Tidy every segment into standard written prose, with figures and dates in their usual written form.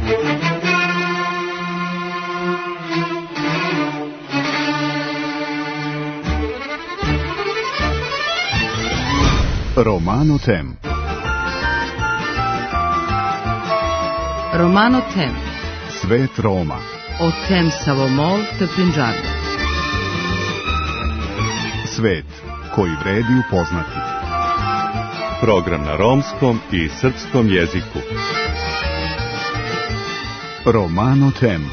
Romano Tem. Romano Tem. Svet Roma. O tem savomol te Punjaba. Svet koji vredi upoznati. Program na romskom i srpskom jeziku. Romano Tem.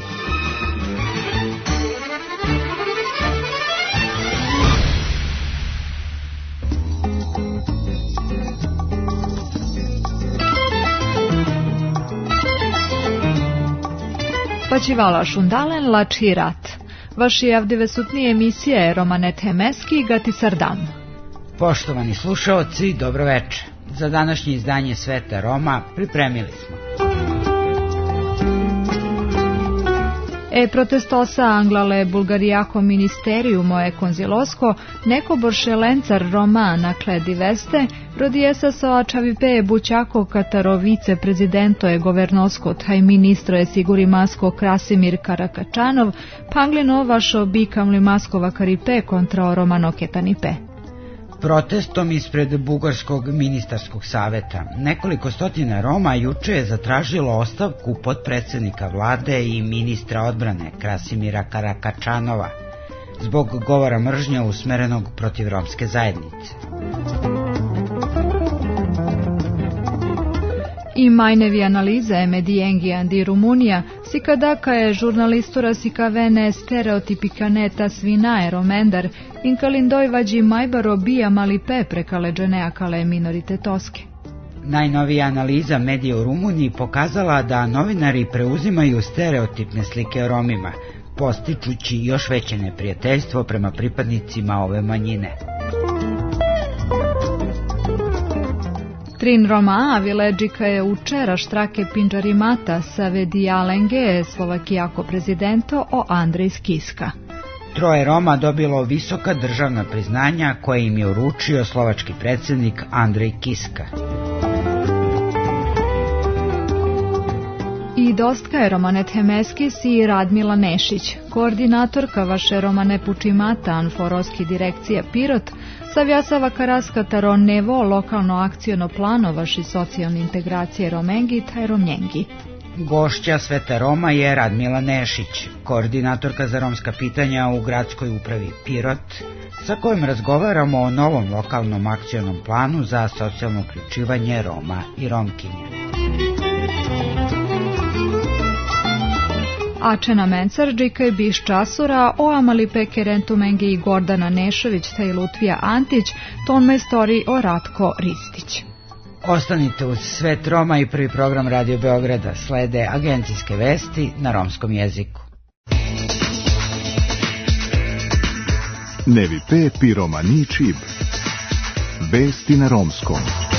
Почивала шундален лачи рат. Ваши авдивесутни емисije Romane Temeski gati sardam. Poštovani slušaoci, dobro večer. Za današnje izdanje Sveta Roma pripremili smo. Protestosa anglale Bulgarijako ministeriumo e konzilosko neko boršelencar Roma na kledi veste, rodijesa sa čavipe bućako kataro vice-prezidento je governosko taj ministro je sigurimasko Krasimir Karakačanov, panglino vašo bikamli maskova karipe kontra Romano Ketanipe. Protestom ispred Bugarskog ministarskog saveta nekoliko stotina Roma juče je zatražilo ostavku potpredsjednika vlade i ministra odbrane Krasimira Karakačanova zbog govora mržnje usmerenog protiv romske zajednice. I majnevi analize medijengijan di Rumunija, sikadaka je žurnalistura sikavene stereotipikaneta svinae romendar, in kalindoj vađi majbaro bija mali pe prekaleđene akale minoritetoske. Najnovija analiza medija u Rumuniji pokazala da novinari preuzimaju stereotipne slike o Romima, postičući još veće neprijateljstvo prema pripadnicima ove manjine. Trin Roma vileđika je učera štrake pinđarimata sa vedijalenge Slovakijako prezidento o Andrej Kiska. Troje Roma dobilo visoka državna priznanja koje im je uručio slovački predsjednik Andrej Kiska. I dostka je Romane Temeski si Radmila Nešić, koordinatorka vaše Romane Pučimata Anforoski direkcija Pirot, savjasava Karaska Taro Nevo lokalno akciono plano vaši socijalne integracije Romengi taj Romnjengi. Gošća Sveta Roma je Radmila Nešić, koordinatorka za romska pitanja u gradskoj upravi Pirot, sa kojim razgovaramo o novom lokalnom akcionom planu za socijalno uključivanje Roma i Romkinja. Ačena Mencarđika i Biš Časura, o Amali Pekerentumengi i Gordana Nešović te Lutvija Antić, ton majstori o Ratko Ristić. Ostanite uz Svet Roma i prvi program Radio Beograda. Slede agencijske vesti na romskom jeziku. Nevi pe pi romani čib. Vesti na romskom.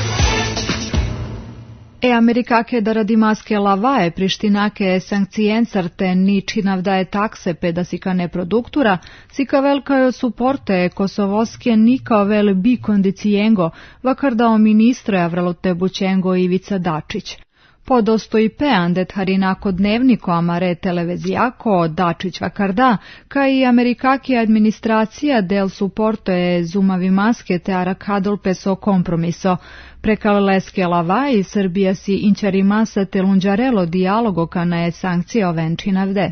Amerikake da radi maske lavaje prištinake sankcijensarte ni činavdaje takse pedasikane produktura, sika velkajo suporte kosovoske nikao vel bi kondicijengo, vakar dao ministre Avralote Bućengo Ivica Dačić. Podosto i peandet harinako dnevniko amare televizijako Dačić vakarda, ka i amerikaki administracija del suporto je zumavi maske te arakadolpe so kompromiso. Prekaleske lava i Srbija si inčarimasa te lunđarelo dijalogo kana je sankcije ovenčinavde.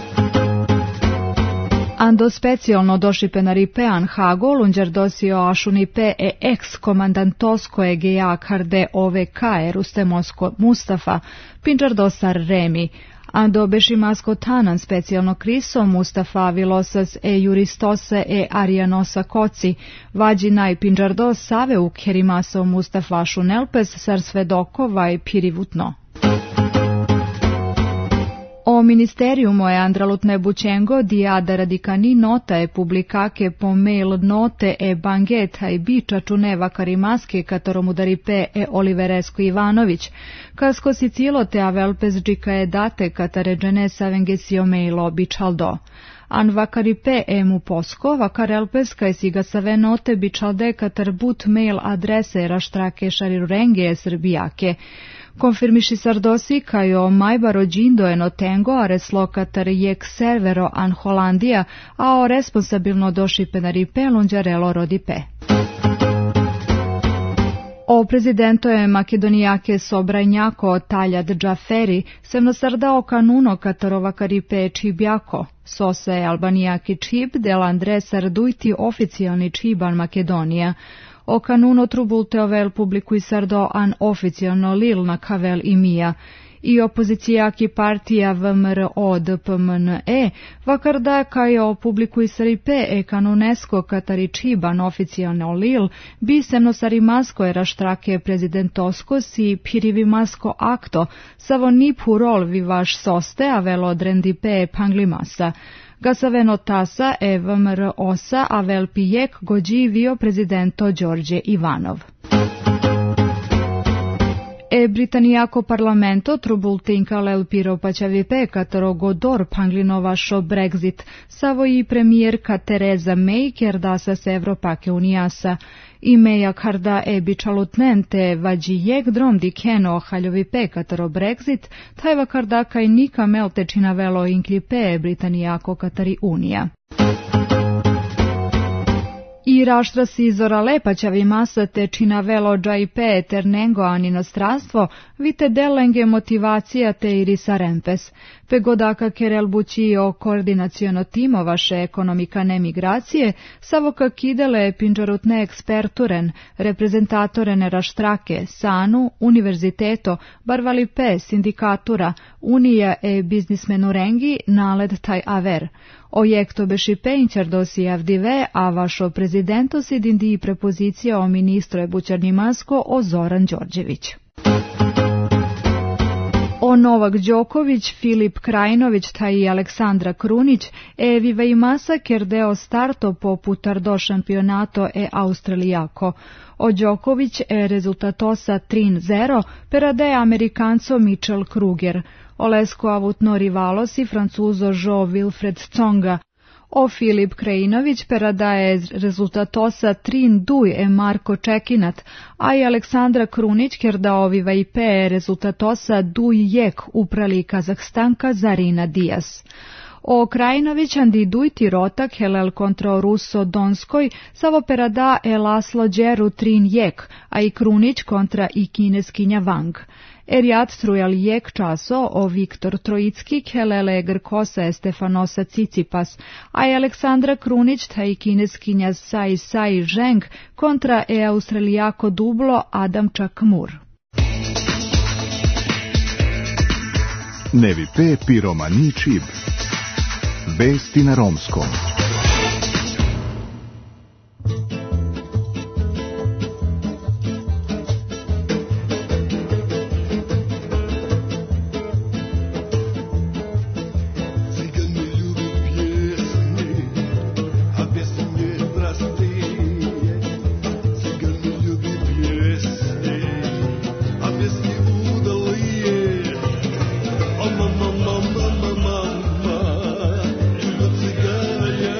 Ando specijalno došipenari pean Hago, lunđar dosio ašunipe e ex-komandantosko EGA karde OVK Rustemosko Mustafa, pinđar dosar Remi, ando bešimasko tanan specijalno kriso Mustafa Vilosas e Juristose e Arianosa Koci, vađi naj pinđar dos save u kerimaso Mustafa Šunelpes sar svedokova i pirivutno. O ministeriumo je Andralutne Bućengo dijada radikani nota je publikake po mail note e bangeta i biča čuneva karimaske katoromudaripe e Oliveresko Ivanović, kasko si cilo te avelpes džika je date kataređene savengesio mailo bičaldo. an vakaripe emu posko, vakarelpeska si ga savenote bičaldeka tarbut mail adrese raštrake šarirurenge srbijake. Konfirmiši sardosi kajo majbaro džindo eno tengo a reslokatar jek servero an Holandija, a o responsabilno doši penaripe lunđarelo rodipe. O prezidento je makedonijake Sobrajnjako Taljad Džaferi semno sardao kanuno katarova karipe čibjako. Sosa je albanijaki čib del Andre sardujti oficijalni čiban Makedonija. O kanuno trubulteovel publikuj sardo an oficijalno lil na kavel i mija. I opozicijaki partija VMRO DPMNE vakarda kajo publikuj saripe kanunesko katari čiban oficijalno lil bi semno sarimasko era štrake prezidentosko si pirivimasko akto savo nipu rol vivaš soste a velo drendipe panglimasa. Gasaveno tasa VMR osa a vel pijek gođivio prezidento Đorđe Ivanov. Britanijako parlamento trubultinkal piro paćavipe katero godor panglinovašo Brexit, savo i premijerka Tereza May kerdasa se Evropake unijasa. I Meja karda bičalutnente vađi jek drom dikeno haljovipe katero Brexit, tajva kardaka i nika meltečina velo inklipe Britanijako katari unija. I raštra si izora lepaćavi masa te čina velo džajpe ternengo an inostranstvo, vite delenge motivacija te irisa rempes. Pegodaka kerel bući o koordinaciono timo vaše ekonomikane migracije, savo kakidele pinđarutne eksperturen, reprezentatorene raštrake, sanu, univerziteto, barvalipe, sindikatura, unija biznismenurengi, naled taj aver. Ojekto bešipe inčardosi avdive, a vašo prezidento si dindi prepozicija o ministro Bućarnimasko o Zoran Đorđević. O Novak Đoković, Filip Krajinović ta i Aleksandra Krunić viva i masa kerdeo starto po putardo šampionato Australijako. O Đoković rezultatosa 3-0 perade Amerikanco Mitchell Kruger. Olesko avutno rivalosi Francuzo Jo Wilfred Tsonga. O Filip Krajinović peradaje rezultatosa 3-2 Marko Čekinat, a i Aleksandra Krunić kerdaoviva i pe rezultatosa Duj-Jek uprali Kazahstanka Zarina Dijas. O Krajinović andi dujti rotak helel kontra Ruso Donskoj savo perada Laslo Đeru 3-Jek, a i Krunić kontra i kineskinja Wang. Erijat trujal jek časo o Viktor Trojicki helele Grkosa Stefanosa Cicipas, a i Aleksandra Krunić ta i kineskinja Sai Zheng kontra Australijako dublo Adam Čakmur. Nevi pe piromani čib. Vesti na romskom. Mama,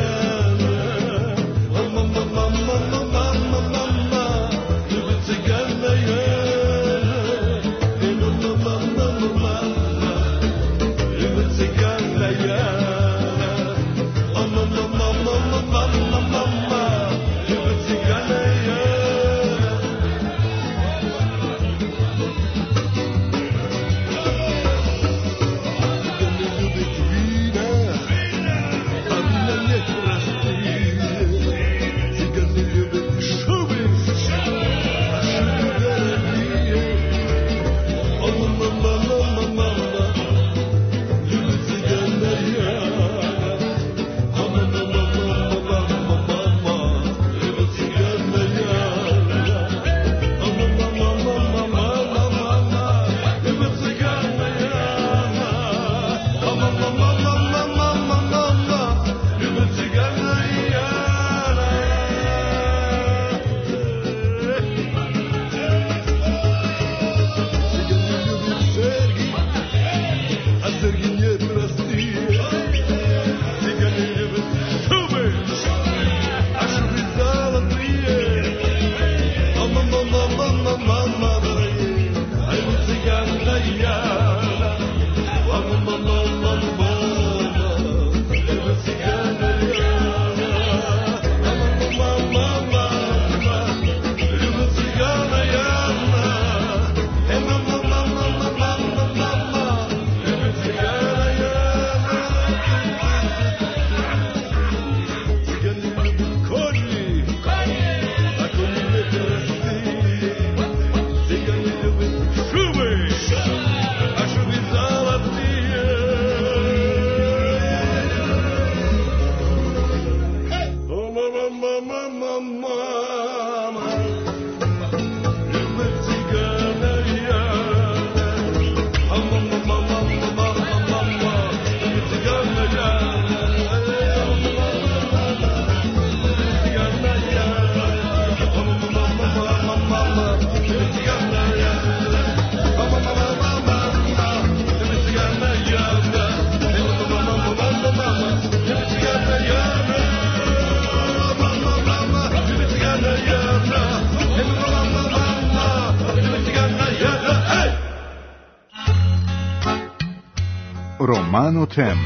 Romano Tem.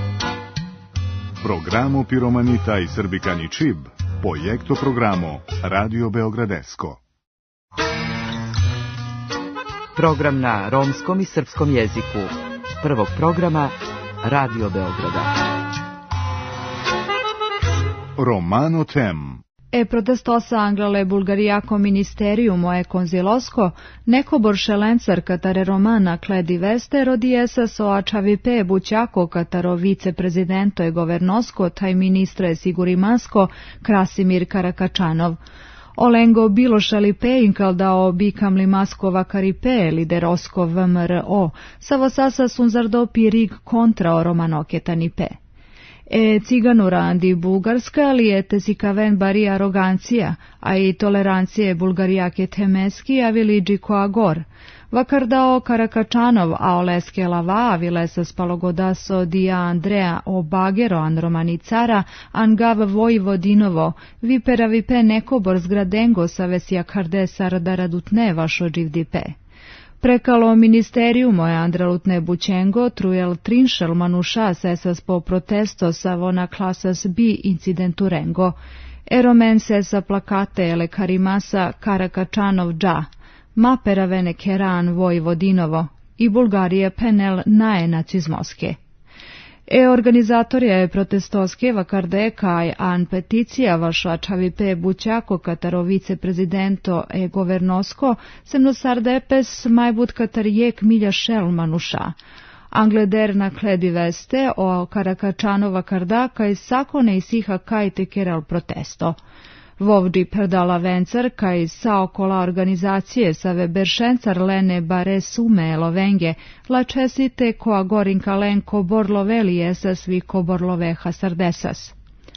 Programo Piromanita i Srbikani Čib, Projekto programo Radio Beogradesko. Program na romskom i srpskom jeziku. Prvog programa Radio Beograda. Romano Tem. Protestosa Anglale Bulgarijako ministeriumo e konzilosko, neko boršelencar katare romana kledi veste rodi SS oačavipe bućako kataro viceprezidento e governosko taj ministro e sigurimansko Krasimir Karakačanov. Olengo bilošalipe inkaldao bikamli maskova karipe liderosko VMRO, savosasa sunzardo pirig kontra o romanoketanipe. Ciganura andi Bulgarska li je tesikaven bari arogancija, a i tolerancije Bulgarijake temeski a viliđi koagor. Vakardao Karakačanov a oleske lava vilesa spalogodaso dia Andrea o bagero an romanicara angav Vojvodinovo, vipera vipe nekobor zgradengo sa vesija kardesar daradutne vašo dživdipe. Prekalo ministeriumo je Andralutne bućengo trujel trinšel manuša sesas po protesto sa vona klasas bi incidenturengo. Eromen sesa plakate ele karimasa Karakačanov dža, maperavene keran Vojvodinovo i Bulgarije penel nae nacizmoske. Organizatorja je protestoske vakarde kaj an peticija vaša čavipe bućako kataro viceprezidento e governosko semnosardepes majbut katar jek milja šel manuša. Angleder na kledi veste o Karakačanova karda kaj sakone i siha kaj te keral protesto. Vovđi perdala vencar kaj saokola organizacije save beršencar lene bare sume elovenge, la česite koa gorinka lenko borloveli esas vi ko borloveha sardesas.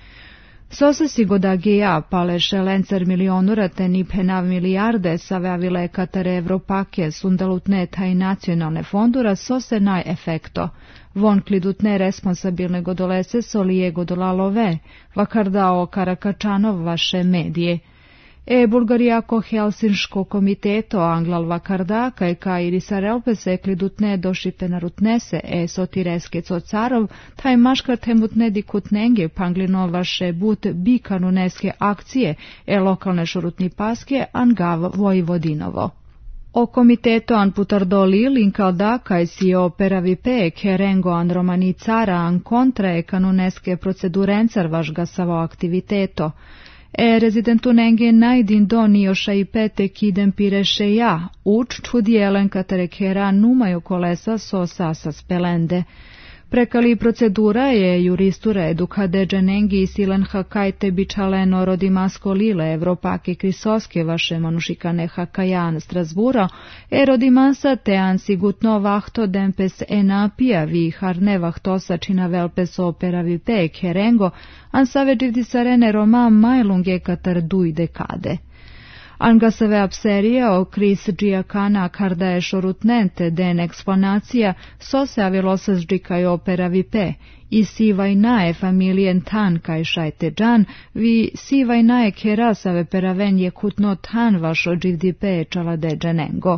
Sosesi godagija paleše lencar milionura te ni penav milijarde save avile katare evropake sundalutne taj nacionalne fondura sose naj efekto. Von klidutne responsabilne godolese solije godolalove, vakardao Karakačanov vaše medije. Bulgarijako Helsinško komiteto Anglal vakarda kaj irisarelpe se klidutne došipe narutnese sotireske cocarov, taj maškar temutne dikutnenge panglino vaše but bikanuneske akcije lokalne šurutni paske angav Vojvodinovo. O komiteto an putardo linkal kaj si operavipe kerengo an romanicara an kontra kanuneske procedurencar vašga savo aktiviteto. Rezidentunenge najdin do nioša i pete kidem pireše ja, uč čudijelen katare kera numaju kolesa so sasas pelende. Prekali procedura je juristura edukade dženengi i silen hakajte bičaleno rodimasko lile evropake krisoske vaše manušikane hakajan Strasbura, rodimasa te ansigutno vahto dempes enapija vi harne vahtosa čina velpes operavi pe kerengo, ansave dživdisarene roma majlunge katar duj dekade. Angasave apserije o kris džijakana karda je šorutnente den eksponacija sose avilosas džikaj operavipe i sivaj nae familijen tan kaj šajte džan vi sivaj nae kerasave peraven je kutno tan vašo dživdipe čalade dženengo.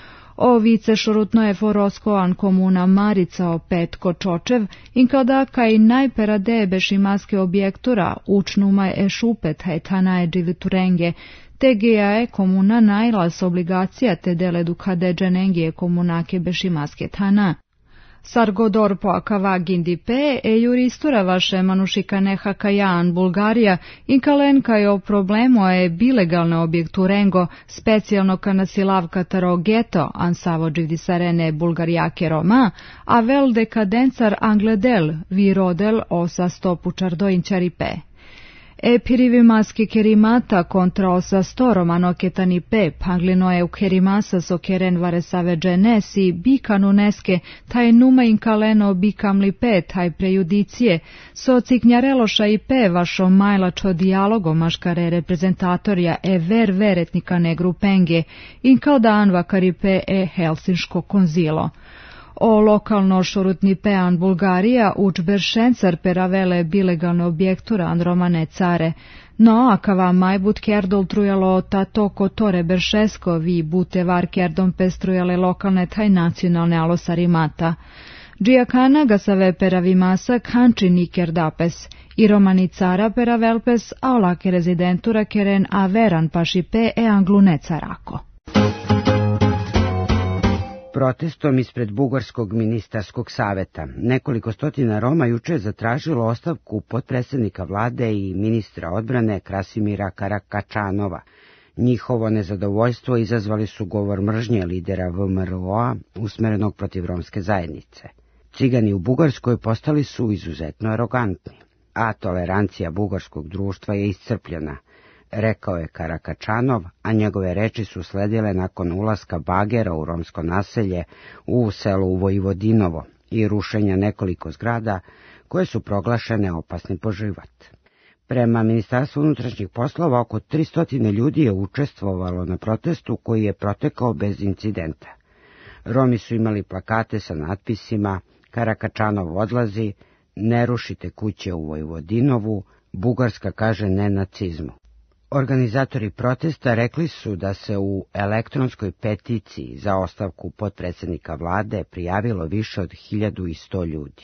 O vice šorutno je forosko an komuna Marica o petko čočev in kada kaj najperade bešimaske objektura učnuma šupet hajtana dživiturenge TGA komuna najlas obligacija te deledu kade dženengije komunake bešimaske tana. Sargodor po akava gindipe juristura vaše manušikane hakajan Bulgarija in kalenka je o problemu bilegalne objekturengo specijalno kanasilav kataro geto ansavo dživdisarene Bulgarijake Roma, a vel dekadencar Angledel vi rodel osa stopu čardoinčaripe. Pirivimaski kerimata kontra osa sto romanoketani pe, panglino je u kerimasa so keren varesave dženesi, bikanuneske, taj numa in kaleno bikamli pe, taj prejudicije, so ciknjareloša i pe vašo majlačo dijalogo maškare reprezentatorja ver veretnika negru penge, in kao dan vakaripe Helsinško konzilo. O lokalno šorutni pean Bulgarija uč beršencar peravele bilegalne objektura an romane care, no akava majbut kerdol trujalo tato kotore beršesko vi bute var kerdom pestrujale lokalne taj nacionalne alosarimata. Giacana ga save peravimasa canci niker dapes, i romanicara peravelpes aula che residentura keren averan pašipe e angluneca rako. Protestom ispred Bugarskog ministarskog saveta nekoliko stotina Roma juče je zatražilo ostavku potpredsjednika vlade i ministra odbrane Krasimira Karakačanova. Njihovo nezadovoljstvo izazvali su govor mržnje lidera VMRO-a usmerenog protiv romske zajednice. Cigani u Bugarskoj postali su izuzetno arogantni, a tolerancija bugarskog društva je iscrpljena, rekao je Karakačanov, a njegove reči su sledile nakon ulaska bagera u romsko naselje u selu Vojvodinovo i rušenja nekoliko zgrada koje su proglašene opasni po život. Prema Ministarstvu unutrašnjih poslova oko 300 ljudi je učestvovalo na protestu koji je protekao bez incidenta. Romi su imali plakate sa natpisima Karakačanov odlazi, ne rušite kuće u Vojvodinovu, Bugarska kaže ne nacizmu. Organizatori protesta rekli su da se u elektronskoj peticiji za ostavku potpredsjednika vlade prijavilo više od 1100 ljudi.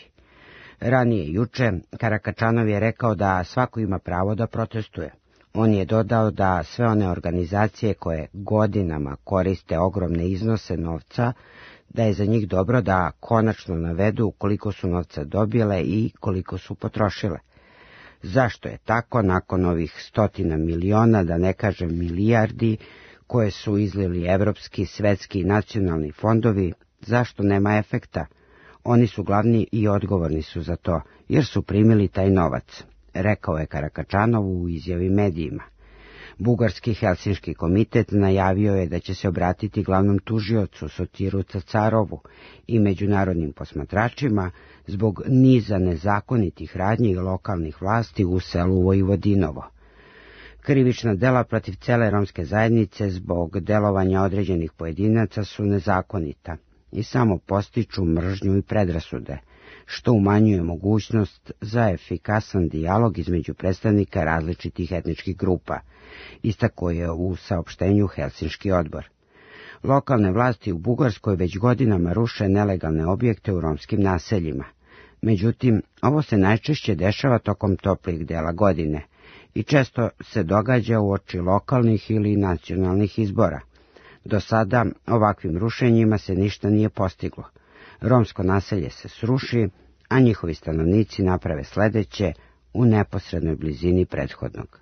Ranije juče Karakačanov je rekao da svako ima pravo da protestuje. On je dodao da sve one organizacije koje godinama koriste ogromne iznose novca, da je za njih dobro da konačno navedu koliko su novca dobile i koliko su potrošile. Zašto je tako nakon ovih 100 miliona, da ne kažem milijardi, koje su izlili evropski, svetski i nacionalni fondovi, zašto nema efekta? Oni su glavni i odgovorni su za to, jer su primili taj novac, rekao je Karakačanov u izjavi medijima. Bugarski Helsinški komitet najavio je da će se obratiti glavnom tužiocu Sotiru Cacarovu i međunarodnim posmatračima zbog niza nezakonitih radnji i lokalnih vlasti u selu Vojvodinovo. Krivična dela protiv cele romske zajednice zbog delovanja određenih pojedinaca su nezakonita i samo postiču mržnju i predrasude, što umanjuje mogućnost za efikasan dijalog između predstavnika različitih etničkih grupa, istakao je u saopštenju Helsinški odbor. Lokalne vlasti u Bugarskoj već godinama ruše nelegalne objekte u romskim naseljima. Međutim, ovo se najčešće dešava tokom toplih dela godine i često se događa uoči lokalnih ili nacionalnih izbora. Do sada ovakvim rušenjima se ništa nije postiglo. Romsko naselje se sruši, a njihovi stanovnici naprave sledeće u neposrednoj blizini prethodnog.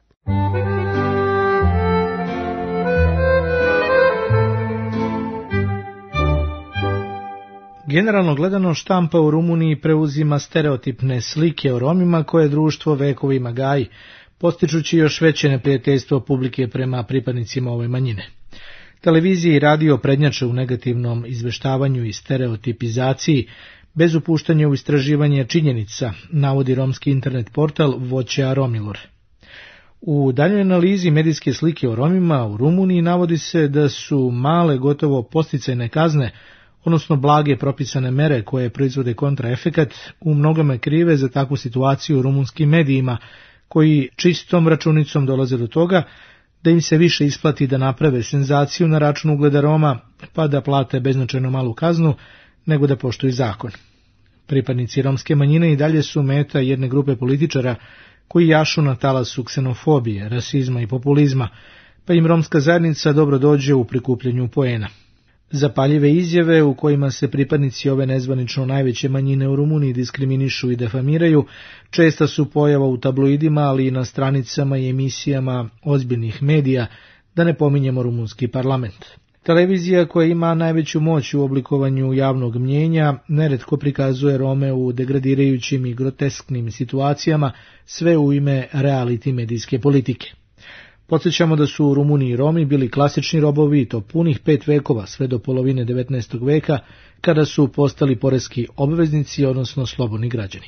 Generalno gledano, štampa u Rumuniji preuzima stereotipne slike o Romima koje društvo vekovima gaji, postičući još veće neprijateljstvo publike prema pripadnicima ove manjine. Televizija i radio prednjače u negativnom izveštavanju i stereotipizaciji, bez upuštanja u istraživanje činjenica, navodi romski internet portal Voća Romilor. U daljoj analizi medijske slike o Romima u Rumuniji navodi se da su male, gotovo posticajne kazne, odnosno blage propisane mere koje proizvode kontraefekat, u mnogome krive za takvu situaciju u rumunskim medijima, koji čistom računicom dolaze do toga da im se više isplati da naprave senzaciju na račun ugleda Roma, pa da plate beznačajno malu kaznu, nego da poštuju zakon. Pripadnici romske manjine i dalje su meta jedne grupe političara koji jašu na talasu ksenofobije, rasizma i populizma, pa im romska zajednica dobro dođe u prikupljanju poena. Zapaljive izjave u kojima se pripadnici ove nezvanično najveće manjine u Rumuniji diskriminišu i defamiraju, česta su pojava u tabloidima, ali i na stranicama i emisijama ozbiljnih medija, da ne pominjemo rumunski parlament. Televizija koja ima najveću moć u oblikovanju javnog mnjenja neretko prikazuje Rome u degradirajućim i grotesknim situacijama, sve u ime reality medijske politike. Podsjećamo da su u Rumuniji Romi bili klasični robovi i to punih 5 vekova, sve do polovine 19. veka, kada su postali poreski obveznici, odnosno slobodni građani.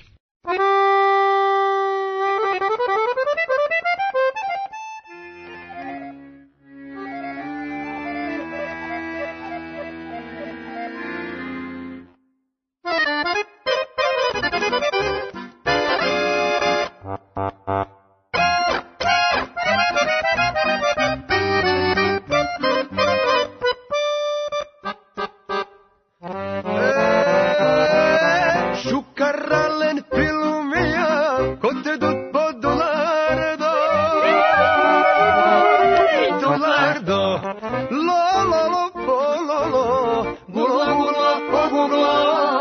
Šukaralen pilumija, kote dut po dolardo. Dolardo, lo, lo, lo, po, lo, lo, gula, gula, po, gula.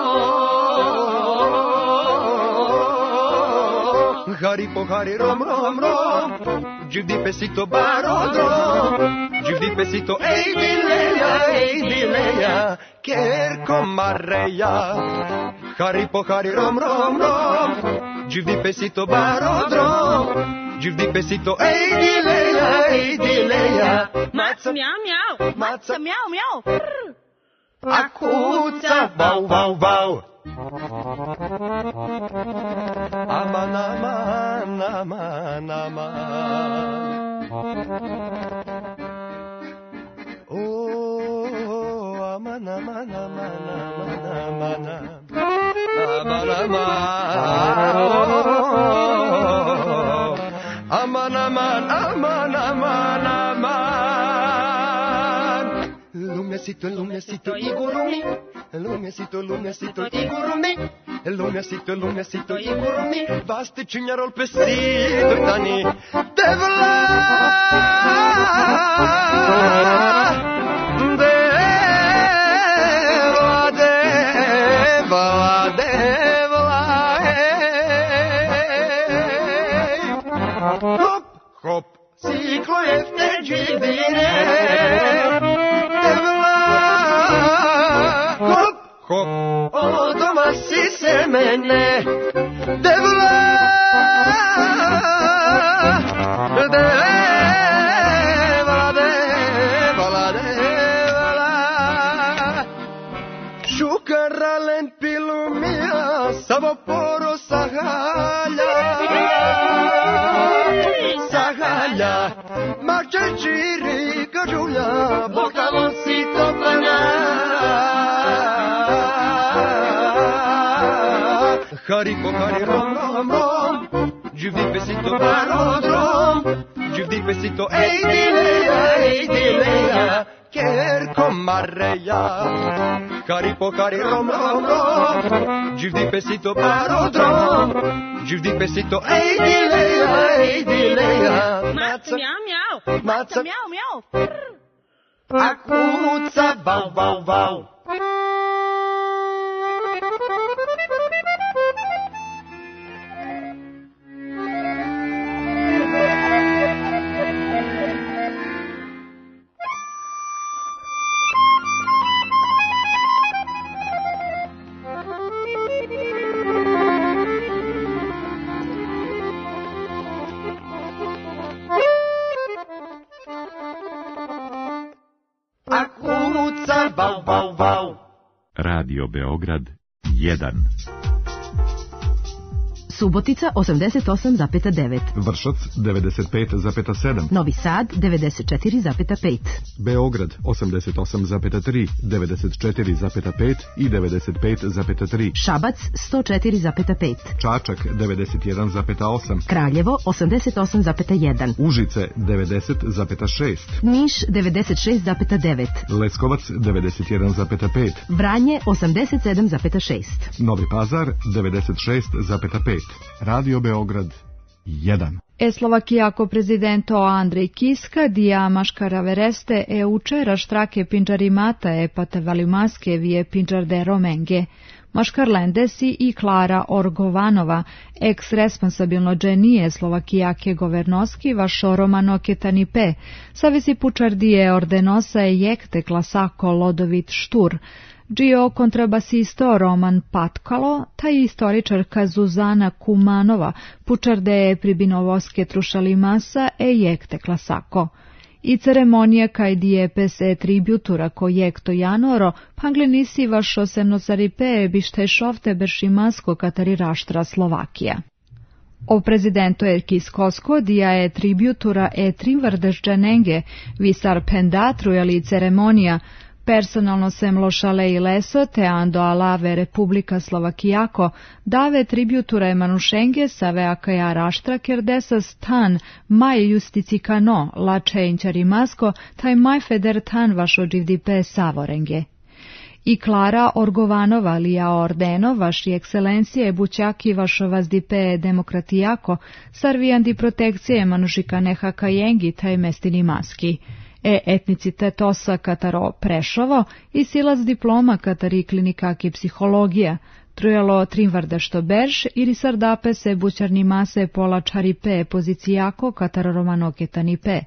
Hari po hari, rom, rom, rom, jivdi pesito barodrom, jivdi pesito, ej dileja, kerko mareja. Hari po hari, rom, rom, rom, jivdi pesito barodrom, jivdi pesito, ej dileja. Maca mjau mjau, maca mjau mjau. A kuca, vau, vau, vau. Aman, aman, aman, aman. Oh, aman, aman, aman, aman, aman. Aman, aman, aman, aman, aman, aman. Lumiacito, lumiacito, igurumi. Lumiacito, lumiacito, igurumi. Lumiacito, lumiacito, igurumi. Vaste cignarol pesito, tani. Devla, devla, devla, devla, hop, hop, ciklo jefte džibire. Hop, hop, odoma si se mene. Devla, devla, devla, devla. Šukaralen pilumija, samo poro sahalja. Sahalja, mačećiri kažulja, bokalon si toplana. Hari po hari, rom, rom, rom, jivdi pesito barodrom, jivdi pesito, ej dileja, kerko mareja. Hari po hari, rom, rom, rom, jivdi pesito barodrom, jivdi pesito, ej dileja. Maca mjau mjau, maca mjau mjau. A kuca, vau, vau, vau. Radio Beograd 1. Subotica 88,9. Vršac 95,7. Novi Sad 94,5. Beograd 88,3, 94,5 i 95,3. Šabac 104,5. Čačak 91,8. Kraljevo 88,1. Užice 90,6. Niš 96,9. Leskovac 91,5. Vranje 87,6. Novi Pazar 96,5. Radio Beograd 1. Slovakijako prezidento Andrej Kiska dija maškaravereste učera štrake pinđarimata patevalimaske vije pinđarde romenge. Maškarlendesi i Klara Orgovanova, ex-responsabilno dženije Slovakijake governoski vašo Romano Ketanipe, savisi pučardije ordenosa jekte klasako Lodovit Štur, Gio kontrabasisto Roman Patkalo, ta istoričarka Zuzana Kumanova, pučarde pribinovoske trušalimasa jekte klasako. I ceremonija kaj dijepes tributura kojekto janoro, panglenisi vašo senosaripe bištešovte beršimasko katari raštra Slovakija. O prezidentu Kiskosko dija tributura trimvrdešđanenge, visar pendatru ali ceremonija, personalno semlošale i leso te ando alave Republika Slovakijako dave tributura emanušenge save akaja raštra kerdesa stan maj justicikano la čenčari masko taj maj feder tan vašo dživdipe savorenge. I Klara Orgovanova Lija Ordeno, vaši ekscelencije bućaki vašo vas dipe demokratijako, sarvijandi protekcije manušika neha kajengi taj mestini maski. Etnicitet osa kataro Prešovo i silaz diploma katari klinikaki psihologija, trujalo trimvarda što berš ili sardape se bućarni mase pola čaripe pozicijako kataro romanoketanipe.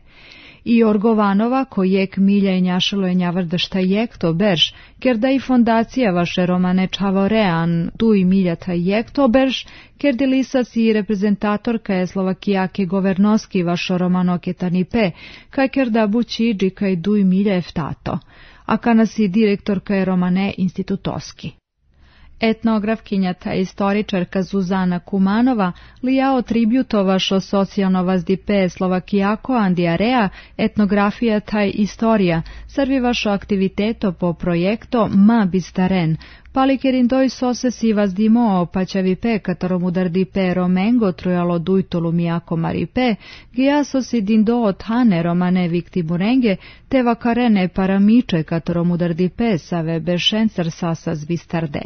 I Orgovanova kojek milja i njašalo je njavrda šta jek to berš, ker da i fondacija vaše romane Čavorean tu i milja ta jek to berš, ker delisac i reprezentatorka je Slovakijake governoski vašo romanoketanipe, kaj ker da bući iđi kaj du i milja eftato, a kanas i direktorka je romane institutoski. Etnografkinja ta istoričarka Zuzana Kumanova lijao tributovašo socijalno vazdipe Slovakijako andiarea etnografija taj istorija, sarvivašo aktiviteto po projekto Ma bistaren, palikerin doj sosesi vazdimo paćavipe katoromudardipe romengo trujalo dujtolu mijako maripe, giasosi dindo otane romane viktimurenge, te vakarene paramiče katoromudardipe save bešencer sasas bistarde.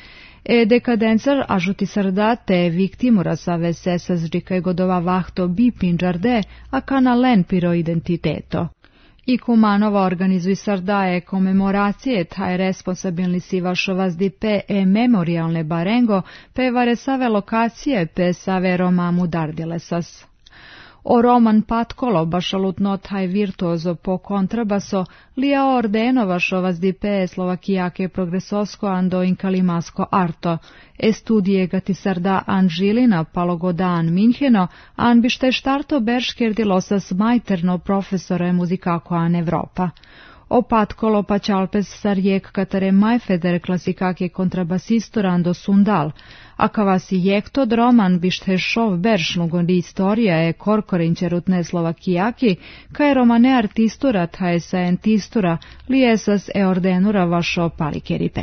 Dekadencer ažuti sardate viktimura save sesas džikaj godova vahto bi pinđarde, a kanalen piro identiteto. I Kumanova organizuj sardaje komemoracije taj responsabilni si vašo vazdipe memorialne barengo, pe vare save lokacije pe save romamu dardilesas. O Roman Patkolo, bašalutno taj virtuozo po kontrabaso, Lija Ordeno vašo vazdipe Slovakijake progresosko ando inkalimasko arto, studije gatisarda Anžilina palogodan Minheno, an bište štarto berškerdilosas majterno profesore muzikako an Evropa. O Patkolo pačalpes sarjek katare majfeder klasikake kontrabasistorando sundal, a kavasi jektod roman bište šov beršnugondi istorija je korkorinčerutne Slovakijaki, kaj romane artistura taj sajentistura lijesas ordenura vašo palikeripe.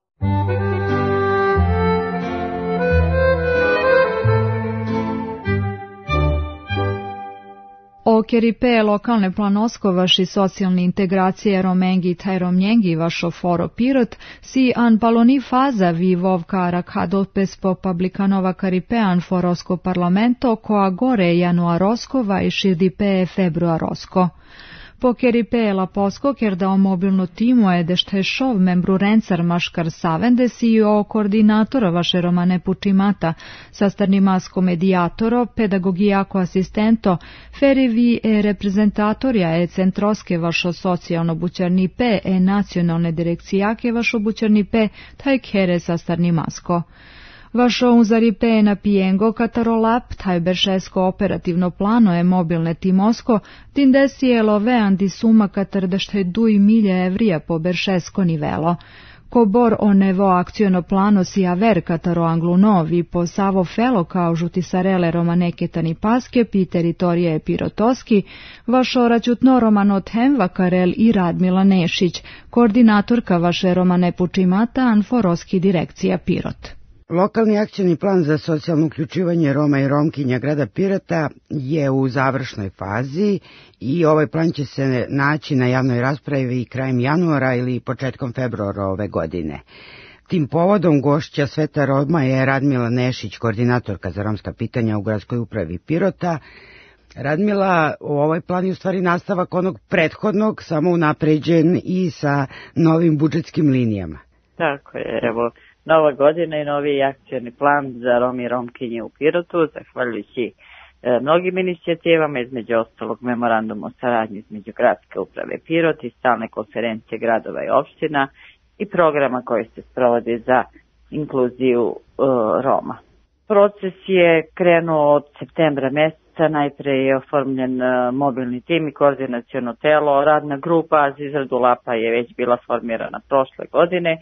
O keripe lokalne planosko vaši socijalni integracije romengi taj romnjengi vašo foro pirot, si an paloni faza vi vovka rakadopes po publikanova karipean forosko parlamento koa gore januaroskova i širdipe februarosko. Po keripe laposko ker dao mobilno timo je dešte šov membru rencar maškar savendes i o koordinatora vaše romane pučimata, sastarni masko medijatoro, pedagogijako asistento, feri vi reprezentatorja centroske vašo socijalno bućarnipe nacionalne direkcijake vašo bućarnipe, taj kere sastarni masko. Vašo uzaripe na pijengo katarolap, taj beršesko operativno plano je mobilne timosko, tindesijelo veandi suma katar dešte duj milje evrija po beršesko nivelo. Kobor o nevo akciono plano si aver kataro anglunovi po savo felo kao žutisarele romaneketani paske pi teritorije pirotoski, vašo račutno romanot hemva karel i Radmila Nešić, koordinatorka vaše romane pučimata anforoski direkcija Pirot. Lokalni akcioni plan za socijalno uključivanje Roma i Romkinja grada Pirota je u završnoj fazi i ovaj plan će se naći na javnoj raspravi krajem januara ili početkom februara ove godine. Tim povodom gošća Sveta Roma je Radmila Nešić, koordinatorka za romska pitanja u gradskoj upravi Pirota. Radmila, ovaj plan je u stvari nastavak onog prethodnog, samo unapređen i sa novim budžetskim linijama. Tako je, evo. Nova godina i novi akcioni plan za Romi i Romkinje u Pirotu, zahvaljujući mnogim inicijativama, između ostalog memorandum o saradnji između gradske uprave Pirot i stalne konferencije gradova i opština i programa koji se sprovodi za inkluziju Roma. Proces je krenuo od septembra meseca, najpre je oformljen mobilni tim i koordinaciono telo, radna grupa za izradu lapa je već bila formirana prošle godine.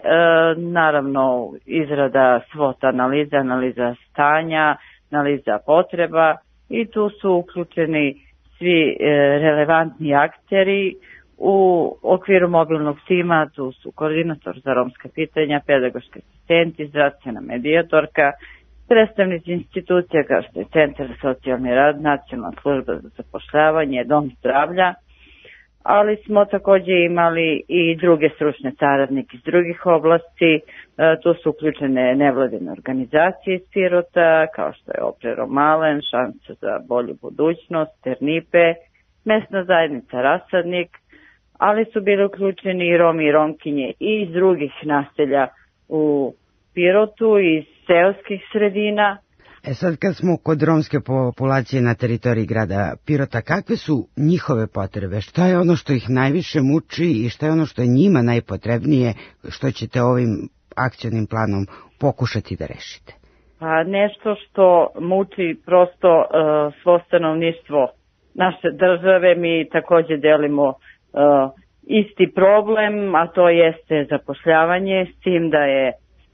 Naravno, izrada SWOT analiza stanja, analiza potreba i tu su uključeni svi relevantni akteri. U okviru mobilnog tima tu su koordinator za romska pitanja, pedagoški asistenti, zdravstvena medijatorka, predstavnici institucija kao što je Centar za socijalni rad, Nacionalna služba za zapošljavanje, Dom zdravlja, ali smo također imali i druge stručne saradnike iz drugih oblasti. Tu su uključene nevladine organizacije iz Pirota, kao što je Oprero Malen, Šansa za bolju budućnost, Ternipe, mesna zajednica Rasadnik, ali su bili uključeni i Romi i Romkinje i iz drugih naselja u Pirotu, iz seoskih sredina. Sad kad smo kod romske populacije na teritoriji grada Pirota, kakve su njihove potrebe? Šta je ono što ih najviše muči i šta je ono što je njima najpotrebnije, što ćete ovim akcionim planom pokušati da rešite? Pa nešto što muči prosto svo stanovništvo naše države, mi također delimo isti problem, a to jeste zapošljavanje, s tim da je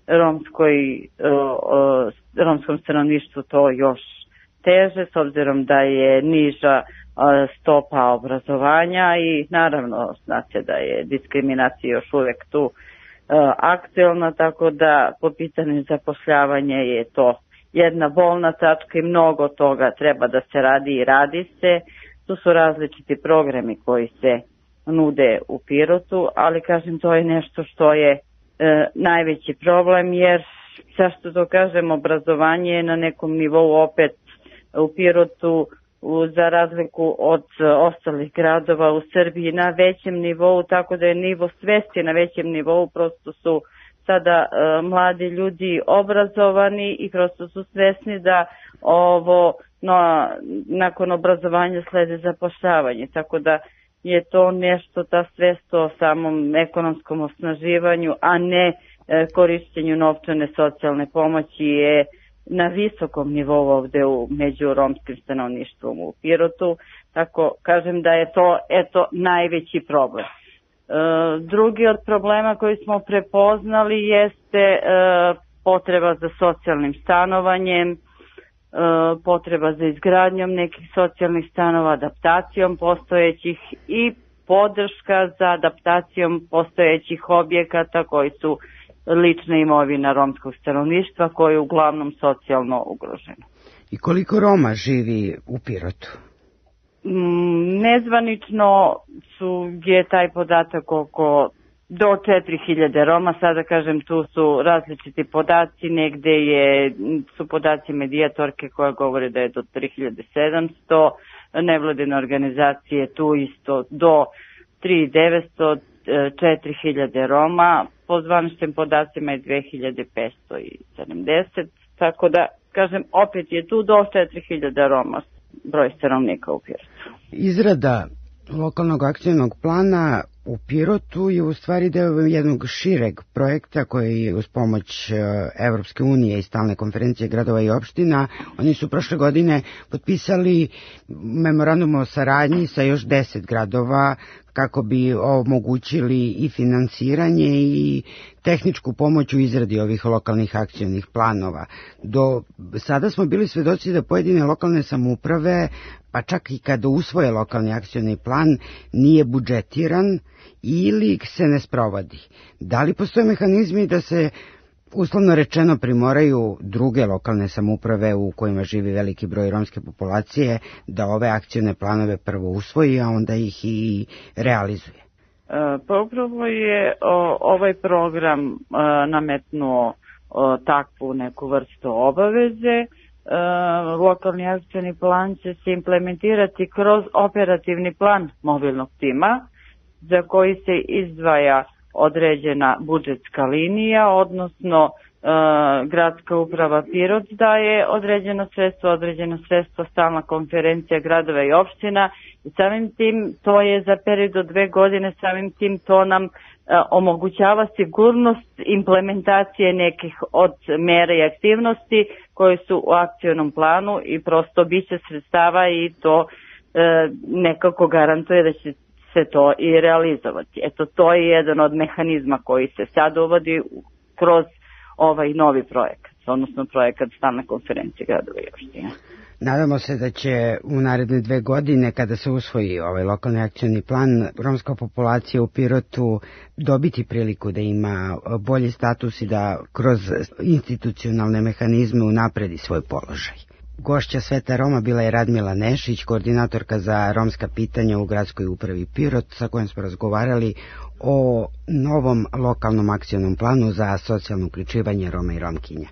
romskom stanovništvu to još teže, s obzirom da je niža stopa obrazovanja i naravno znate da je diskriminacija još uvijek tu aktuelna, tako da po pitanju zapošljavanja je to jedna bolna tačka i mnogo toga treba da se radi i radi se. Tu su različiti programi koji se nude u Pirotu, ali kažem to je nešto što je najveći problem, jer zašto to kažem, obrazovanje je na nekom nivou opet u Pirotu za razliku od ostalih gradova u Srbiji na većem nivou, tako da je nivo svesti na većem nivou, prosto su sada mladi ljudi obrazovani i prosto su svesni da nakon obrazovanja slede zapošljavanje, tako da je to nešto, ta svest o samom ekonomskom osnaživanju, a ne korištenju novčane socijalne pomoći je na visokom nivou ovde među romskim stanovništvom u Pirotu, tako kažem da je to najveći problem. Drugi od problema koji smo prepoznali jeste potreba za socijalnim stanovanjem, potreba za izgradnjom nekih socijalnih stanova, adaptacijom postojećih i podrška za adaptacijom postojećih objekata koji su lična imovina romskog stanovništva koje je uglavnom socijalno ugroženo. I koliko Roma živi u Pirotu? Nezvanično je taj podatak oko do 4000 Roma, sada kažem tu su različiti podaci, negde su podaci medijatorke koja govore da je do 3700, nevladine organizacije tu isto do 3900, 4000 Roma, po zvaničnim podacima je 2570, tako da kažem opet je tu do 4000 Roma broj stanovnika u Pirotu. Izrada lokalnog akcijnog plana u Pirotu je u stvari deo jednog šireg projekta koji uz pomoć Evropske unije i stalne konferencije gradova i opština, oni su prošle godine potpisali memorandum o saradnji sa još 10 gradova kako bi omogućili i finansiranje i tehničku pomoć u izradi ovih lokalnih akcionih planova. Do sada smo bili svedoci da pojedine lokalne samouprave, pa čak i kada usvoje lokalni akcioni plan, nije budžetiran ili se ne sprovodi. Da li postoje mehanizmi da se uslovno rečeno primoraju druge lokalne samouprave u kojima živi veliki broj romske populacije da ove akcione planove prvo usvoji, a onda ih i realizuje? Pa upravo je ovaj program nametnuo takvu neku vrstu obaveze. Lokalni akcioni plan će se implementirati kroz operativni plan mobilnog tima za koji se izdvaja određena budžetska linija, odnosno gradska uprava Pirot daje određena sredstva stalna konferencija gradova i opština i samim tim to je za period od 2 godine, samim tim to nam omogućava sigurnost implementacije nekih od mera i aktivnosti koje su u akcionom planu i prosto biće sredstava i to nekako garantuje da će se to i realizovati. Eto, to je jedan od mehanizma koji se sad uvodi kroz ovaj novi projekat, odnosno projekat stalne konferencije gradova i opština. Nadamo se da će u naredne 2 godine, kada se usvoji ovaj lokalni akcioni plan, romska populacija u Pirotu dobiti priliku da ima bolji status i da kroz institucionalne mehanizme unapredi svoj položaj. Gošća Sveta Roma bila je Radmila Nešić, koordinatorka za romska pitanja u gradskoj upravi Pirot, sa kojom smo razgovarali o novom lokalnom akcionom planu za socijalno uključivanje Roma i Romkinja.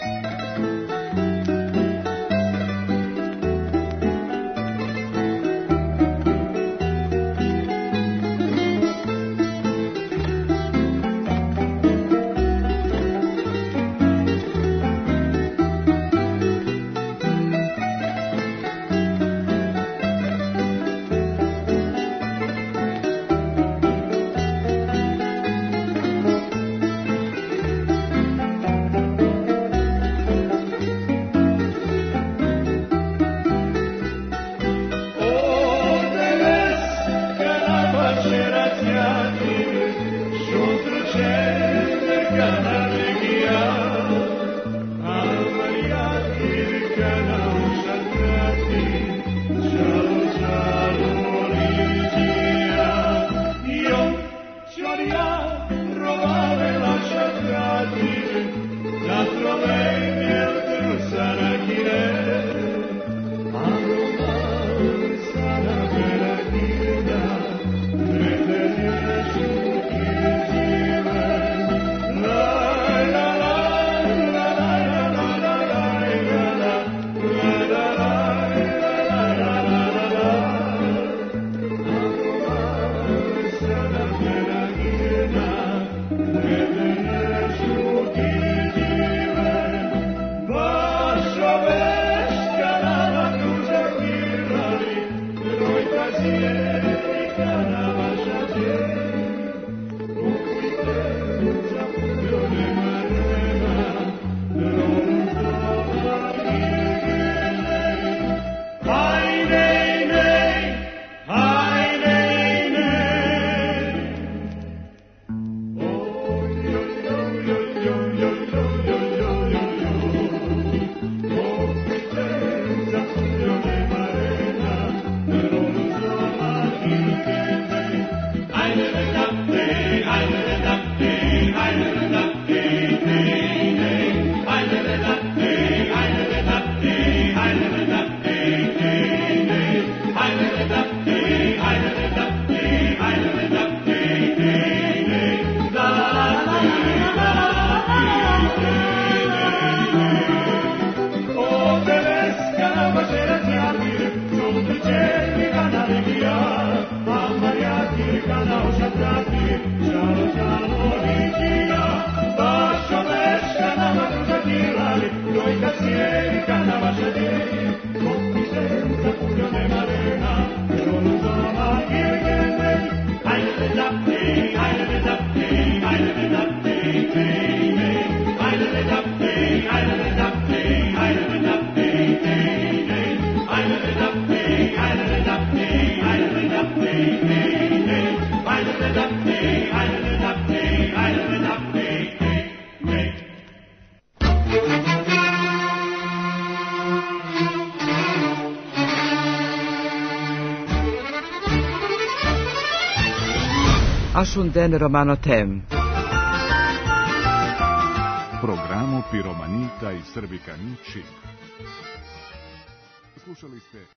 Ashunden Romano Tem. Programo Piromanita i Srbika Ničim. Slušali ste